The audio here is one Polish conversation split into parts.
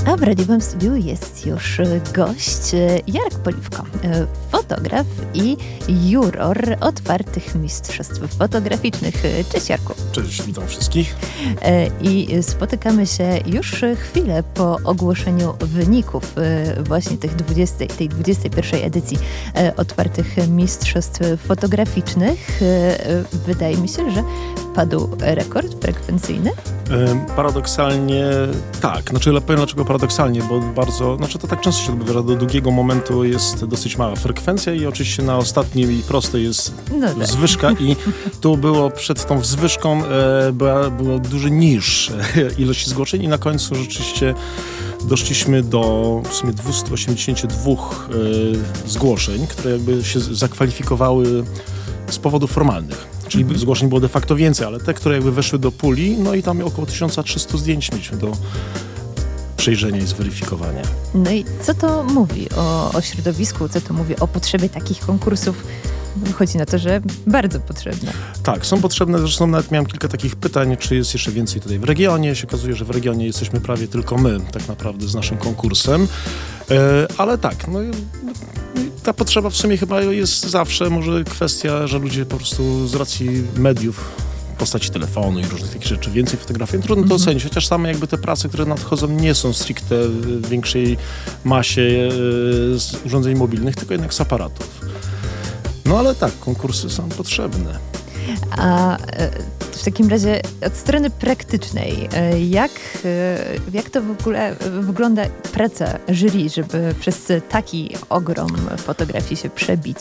A w radiowym studiu jest już gość Jarek Poliwko, fotograf i juror otwartych mistrzostw fotograficznych. Cześć Jarku. Cześć, witam wszystkich. I spotykamy się już chwilę po ogłoszeniu wyników właśnie tej 21. edycji otwartych mistrzostw fotograficznych. Wydaje mi się, że padł rekord frekwencyjny. Paradoksalnie tak. Powiem dlaczego paradoksalnie, bo to tak często się odbywa, że do długiego momentu jest dosyć mała frekwencja i oczywiście na ostatniej i prostej jest zwyżka i tu było przed tą zwyżką było duży niż ilości zgłoszeń i na końcu rzeczywiście doszliśmy do w sumie 282 zgłoszeń, które jakby się zakwalifikowały z powodów formalnych. Czyli zgłoszeń było de facto więcej, ale te, które jakby weszły do puli, no i tam około 1300 zdjęć mieliśmy do przejrzenia i zweryfikowania. No i co to mówi o środowisku, co to mówi o potrzebie takich konkursów? Wychodzi na to, że bardzo potrzebne. Tak, są potrzebne, zresztą nawet miałem kilka takich pytań, czy jest jeszcze więcej tutaj w regionie. Się okazuje, że w regionie jesteśmy prawie tylko my, tak naprawdę z naszym konkursem. Ale tak, ta potrzeba w sumie chyba jest zawsze, może kwestia, że ludzie po prostu z racji mediów, postaci telefonu i różnych takich rzeczy, więcej fotografii, trudno to ocenić, chociaż same jakby te prace, które nadchodzą, nie są stricte w większej masie z urządzeń mobilnych, tylko jednak z aparatów. No ale tak, konkursy są potrzebne. A w takim razie od strony praktycznej, jak to w ogóle wygląda praca jury, żeby przez taki ogrom fotografii się przebić?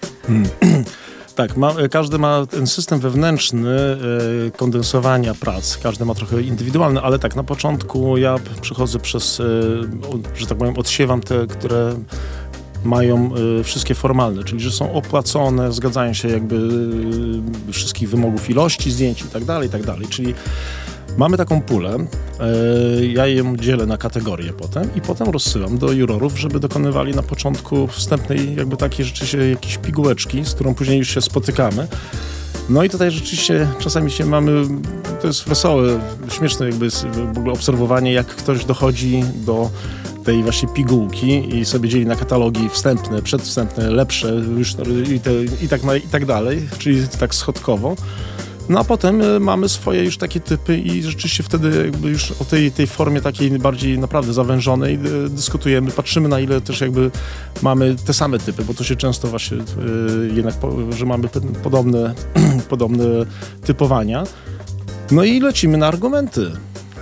Tak, każdy ma ten system wewnętrzny kondensowania prac, każdy ma trochę indywidualny, ale tak, na początku ja przychodzę że tak powiem, odsiewam te, które mają wszystkie formalne, czyli że są opłacone, zgadzają się jakby wszystkich wymogów ilości zdjęć i tak dalej, czyli mamy taką pulę, ja ją dzielę na kategorie i potem rozsyłam do jurorów, żeby dokonywali na początku wstępnej jakby takiej rzeczywiście jakiejś pigułeczki, z którą później już się spotykamy. No i tutaj rzeczywiście czasami to jest wesołe, śmieszne jakby w ogóle obserwowanie, jak ktoś dochodzi do tej właśnie pigułki i sobie dzieli na katalogi wstępne, przedwstępne, lepsze już i tak dalej, czyli tak schodkowo. No a potem mamy swoje już takie typy i rzeczywiście wtedy jakby już o tej formie takiej bardziej naprawdę zawężonej dyskutujemy, patrzymy na ile też jakby mamy te same typy, bo to się często właśnie jednak, że mamy podobne typowania. No i lecimy na argumenty.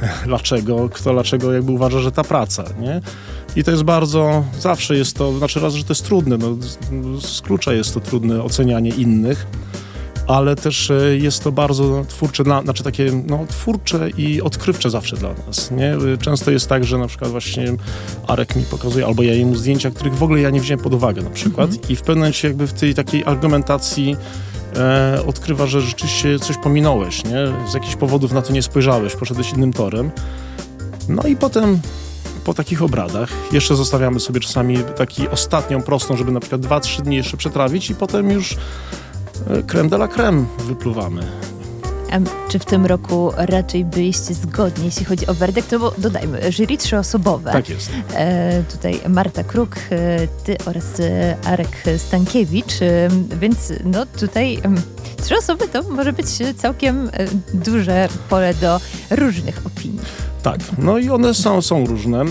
Dlaczego jakby uważa, że ta praca, nie? I to jest zawsze jest to, raz, że to jest trudne, z klucza jest to trudne ocenianie innych, ale też jest to bardzo twórcze, twórcze i odkrywcze zawsze dla nas, nie? Często jest tak, że na przykład właśnie Arek mi pokazuje, albo ja jemu zdjęcia, których w ogóle ja nie wziąłem pod uwagę na przykład i w pewnym momencie jakby w tej takiej argumentacji odkrywa, że rzeczywiście coś pominąłeś, nie? Z jakichś powodów na to nie spojrzałeś, poszedłeś innym torem. No i potem po takich obradach jeszcze zostawiamy sobie czasami ostatnią prostą, żeby na przykład 2-3 dni jeszcze przetrawić i potem już crème de la crème wypluwamy. A czy w tym roku raczej byliście zgodni, jeśli chodzi o werdykt? No bo dodajmy, jury 3-osobowe. Tak jest. Tutaj Marta Kruk, ty oraz Arek Stankiewicz, więc tutaj 3 osoby to może być całkiem duże pole do różnych opinii. Tak, i one są różne.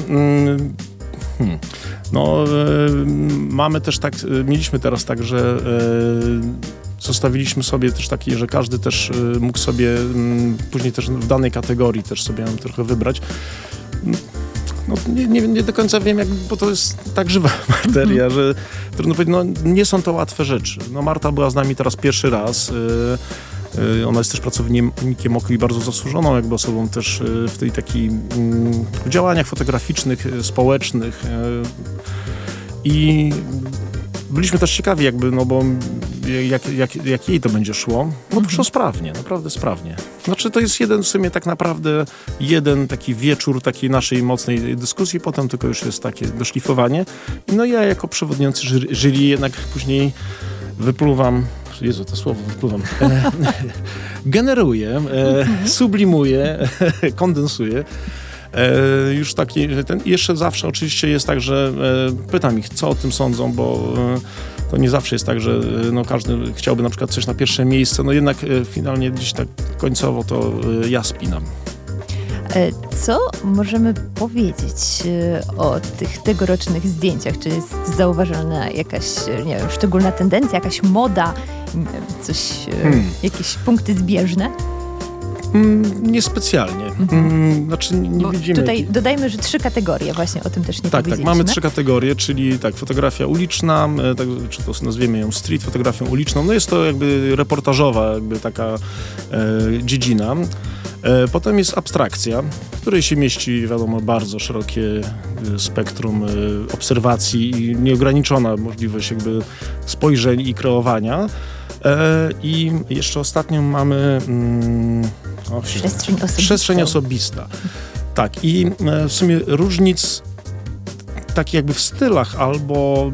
Mamy też mieliśmy teraz tak, że zostawiliśmy sobie też takie, że każdy też mógł sobie później też w danej kategorii też sobie trochę wybrać. Nie do końca wiem, bo to jest tak żywa materia, że trudno powiedzieć, nie są to łatwe rzeczy. Marta była z nami teraz pierwszy raz. Ona jest też pracownikiem OKU i bardzo zasłużoną jakby osobą też w tej takiej działaniach fotograficznych, społecznych. I byliśmy też ciekawi jakby, bo jak jej to będzie szło. Poszło sprawnie, naprawdę sprawnie. To jest jeden taki wieczór takiej naszej mocnej dyskusji, potem tylko już jest takie doszlifowanie. Ja jako przewodniczący jury jednak później wypluwam, Jezu, to słowo wypluwam, generuję, sublimuję, kondensuję Już taki, jeszcze zawsze oczywiście jest tak, że pytam ich, co o tym sądzą, bo to nie zawsze jest tak, że każdy chciałby na przykład coś na pierwsze miejsce, jednak finalnie gdzieś tak końcowo to ja spinam. Co możemy powiedzieć o tych tegorocznych zdjęciach? Czy jest zauważalna jakaś, nie wiem, szczególna tendencja, jakaś moda, coś, jakieś punkty zbieżne? Niespecjalnie. Znaczy nie widzimy. Tutaj dodajmy, że 3 kategorie, właśnie o tym też nie powiedzieliśmy. Tak, mamy 3 kategorie, czyli fotografia uliczna, czy to nazwiemy ją street fotografią uliczną, jest to jakby reportażowa, jakby taka dziedzina. Potem jest abstrakcja, w której się mieści, wiadomo, bardzo szerokie spektrum obserwacji i nieograniczona możliwość jakby spojrzeń i kreowania. I jeszcze ostatnią mamy przestrzeń osobista. Tak, i w sumie różnic takich jakby w stylach albo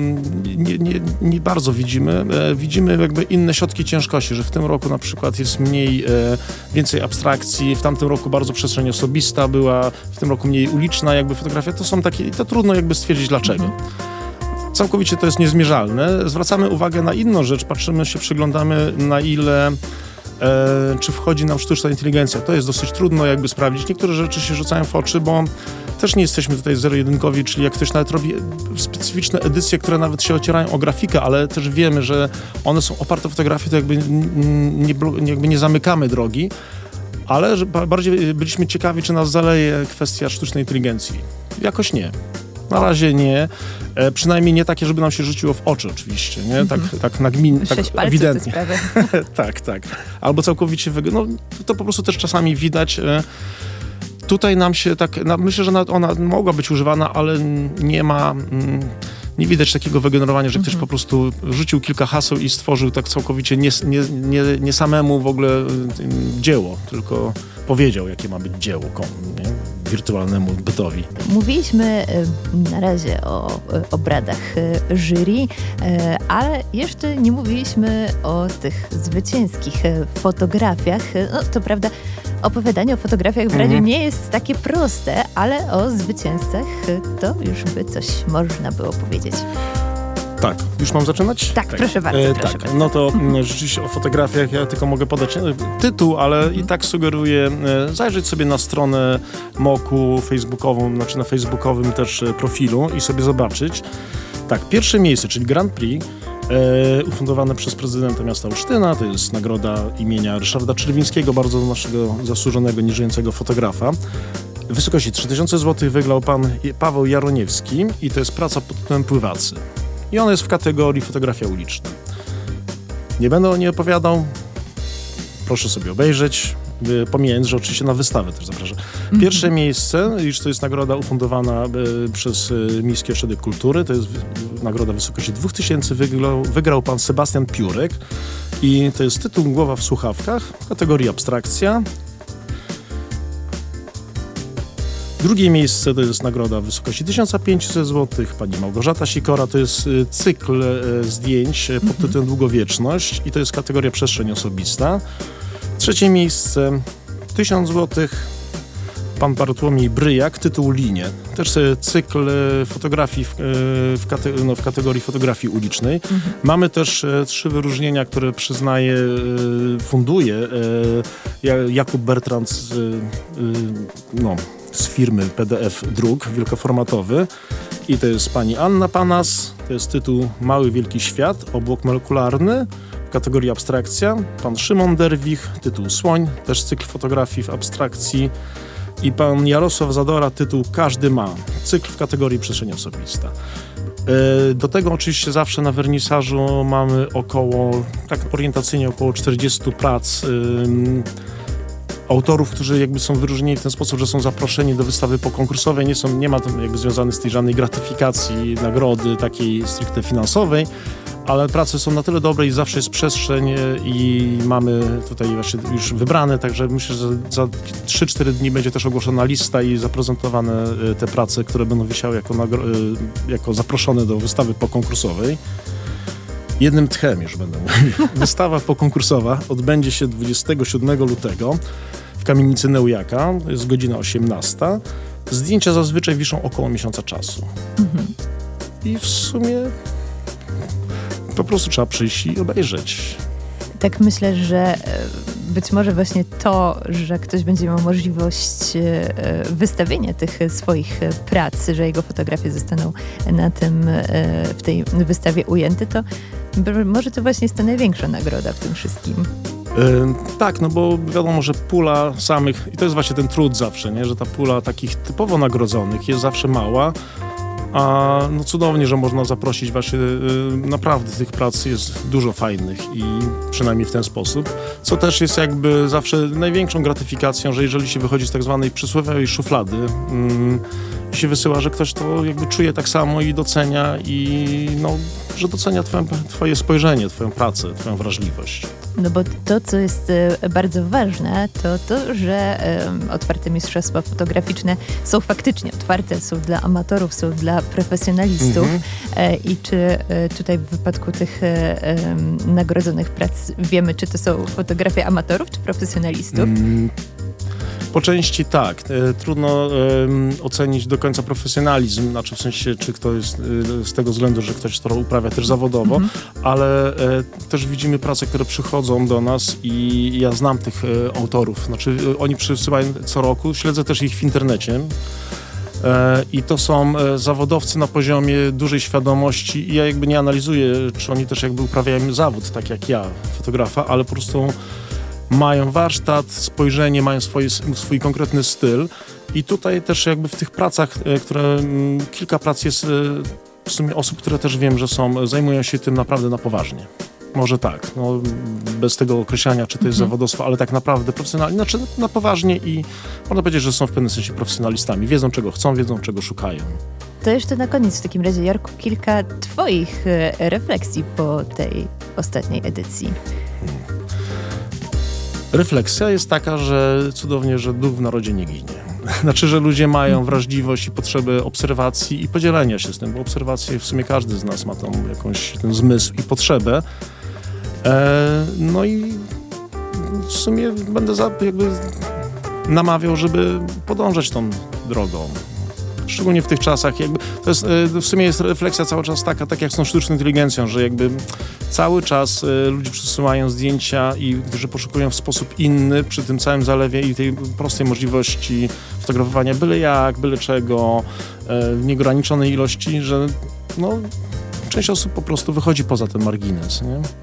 nie bardzo widzimy. Widzimy jakby inne środki ciężkości, że w tym roku na przykład jest więcej abstrakcji, w tamtym roku bardzo przestrzeń osobista była, w tym roku mniej uliczna jakby fotografia. To są takie, to trudno jakby stwierdzić dlaczego. Całkowicie to jest niezmierzalne. Zwracamy uwagę na inną rzecz, przyglądamy na ile czy wchodzi nam sztuczna inteligencja. To jest dosyć trudno jakby sprawdzić. Niektóre rzeczy się rzucają w oczy, bo też nie jesteśmy tutaj zero-jedynkowi, czyli jak ktoś nawet robi specyficzne edycje, które nawet się ocierają o grafikę, ale też wiemy, że one są oparte o fotografię, to jakby nie zamykamy drogi, ale że bardziej byliśmy ciekawi, czy nas zaleje kwestia sztucznej inteligencji. Jakoś nie. Na razie nie. Przynajmniej nie takie, żeby nam się rzuciło w oczy oczywiście, nie? Tak nagminnie, tak ewidentnie. tak. Albo całkowicie to po prostu też czasami widać. Tutaj nam się myślę, że ona mogła być używana, ale nie widać takiego wygenerowania, że ktoś po prostu rzucił kilka haseł i stworzył tak całkowicie nie samemu w ogóle dzieło, tylko powiedział, jakie ma być dzieło wirtualnemu bytowi. Mówiliśmy na razie o obradach jury, ale jeszcze nie mówiliśmy o tych zwycięskich fotografiach. To prawda, opowiadanie o fotografiach w radiu nie jest takie proste, ale o zwycięzcach to już by coś można było powiedzieć. Tak, już mam zaczynać? Tak, proszę bardzo. Proszę bardzo. No to rzeczywiście o fotografiach ja tylko mogę podać tytuł, ale i tak sugeruję zajrzeć sobie na stronę MOK-u facebookową, znaczy na facebookowym też profilu i sobie zobaczyć. Tak, pierwsze miejsce, czyli Grand Prix, ufundowane przez prezydenta miasta Olsztyna, to jest nagroda imienia Ryszarda Czerwińskiego, bardzo naszego zasłużonego, nieżyjącego fotografa. W wysokości 3000 zł wygrał pan Paweł Jaroniewski i to jest praca pod tytułem Pływacy. I on jest w kategorii fotografia uliczna. Nie będę o niej opowiadał. Proszę sobie obejrzeć. Pomijając, że oczywiście na wystawę też zapraszam. Pierwsze miejsce, iż to jest nagroda ufundowana przez Miejskie Ośrodek Kultury. To jest nagroda w wysokości 2000. Wygrał pan Sebastian Piórek. I to jest tytuł Głowa w słuchawkach w kategorii abstrakcja. Drugie miejsce to jest nagroda w wysokości 1500 zł. Pani Małgorzata Sikora, to jest cykl zdjęć pod tytułem Długowieczność i to jest kategoria przestrzeń osobista. Trzecie miejsce 1000 zł. Pan Bartłomiej Bryjak, tytuł Linie. Też cykl fotografii w kategorii fotografii ulicznej. Mamy też 3 wyróżnienia, które funduje Jakub Bertrand z firmy PDF Druk wielkoformatowy. I to jest pani Anna Panas, to jest tytuł Mały Wielki Świat, obłok molekularny w kategorii abstrakcja. Pan Szymon Derwich, tytuł Słoń, też cykl fotografii w abstrakcji. I pan Jarosław Zadora, tytuł Każdy ma, cykl w kategorii przestrzeń osobista. Do tego oczywiście zawsze na wernisażu mamy orientacyjnie około 40 prac autorów, którzy jakby są wyróżnieni w ten sposób, że są zaproszeni do wystawy pokonkursowej. Nie ma tam jakby związanej z tej żadnej gratyfikacji, nagrody takiej stricte finansowej, ale prace są na tyle dobre i zawsze jest przestrzeń i mamy tutaj właśnie już wybrane, także myślę, że za 3-4 dni będzie też ogłoszona lista i zaprezentowane te prace, które będą wisiały jako zaproszone do wystawy pokonkursowej. Jednym tchem już będę mówił. Wystawa pokonkursowa odbędzie się 27 lutego w w kamienicy Neujaka, jest godzina 18. Zdjęcia zazwyczaj wiszą około miesiąca czasu. I w sumie po prostu trzeba przyjść i obejrzeć. Tak myślę, że być może właśnie to, że ktoś będzie miał możliwość wystawienia tych swoich prac, że jego fotografie zostaną w tej wystawie ujęte, to może to właśnie jest ta największa nagroda w tym wszystkim. Tak, no bo wiadomo, że pula samych, i to jest właśnie ten trud zawsze, nie? Że ta pula takich typowo nagrodzonych jest zawsze mała, a no cudownie, że można zaprosić właśnie, naprawdę tych prac jest dużo fajnych i przynajmniej w ten sposób, co też jest jakby zawsze największą gratyfikacją, że jeżeli się wychodzi z tak zwanej przysłowiowej szuflady i się wysyła, że ktoś to jakby czuje tak samo i docenia i no, że docenia twoje spojrzenie, twoją pracę, twoją wrażliwość. No bo to, co jest bardzo ważne, to, że otwarte mistrzostwa fotograficzne są faktycznie otwarte, są dla amatorów, są dla profesjonalistów. I czy tutaj w wypadku tych nagrodzonych prac wiemy, czy to są fotografie amatorów, czy profesjonalistów? Po części tak. Trudno ocenić do końca profesjonalizm, znaczy w sensie, czy ktoś jest z tego względu, że ktoś to uprawia też zawodowo, ale też widzimy prace, które przychodzą do nas i ja znam tych autorów. Znaczy oni przysyłają co roku, śledzę też ich w internecie. I to są zawodowcy na poziomie dużej świadomości i ja jakby nie analizuję, czy oni też jakby uprawiają zawód, tak jak ja, fotografa, ale po prostu mają warsztat, spojrzenie, mają swój konkretny styl i tutaj też jakby w tych pracach, kilka prac jest w sumie osób, które też wiem, że zajmują się tym naprawdę na poważnie. Może tak, no, bez tego określania, czy to jest zawodowstwo, ale tak naprawdę profesjonalnie, znaczy na poważnie i można powiedzieć, że są w pewnym sensie profesjonalistami. Wiedzą, czego chcą, wiedzą, czego szukają. To jeszcze na koniec w takim razie, Jarku, kilka twoich refleksji po tej ostatniej edycji. Refleksja jest taka, że cudownie, że duch w narodzie nie ginie. Znaczy, że ludzie mają wrażliwość i potrzebę obserwacji i podzielenia się z tym, bo obserwacje w sumie każdy z nas ma tam ten zmysł i potrzebę. No i w sumie będę jakby namawiał, żeby podążać tą drogą. Szczególnie w tych czasach, jakby to jest, w sumie jest refleksja cały czas taka, tak jak z tą sztuczną inteligencją, że jakby cały czas ludzie przesyłają zdjęcia i którzy poszukują w sposób inny przy tym całym zalewie i tej prostej możliwości fotografowania byle jak, byle czego, w nieograniczonej ilości, że no, część osób po prostu wychodzi poza ten margines, nie?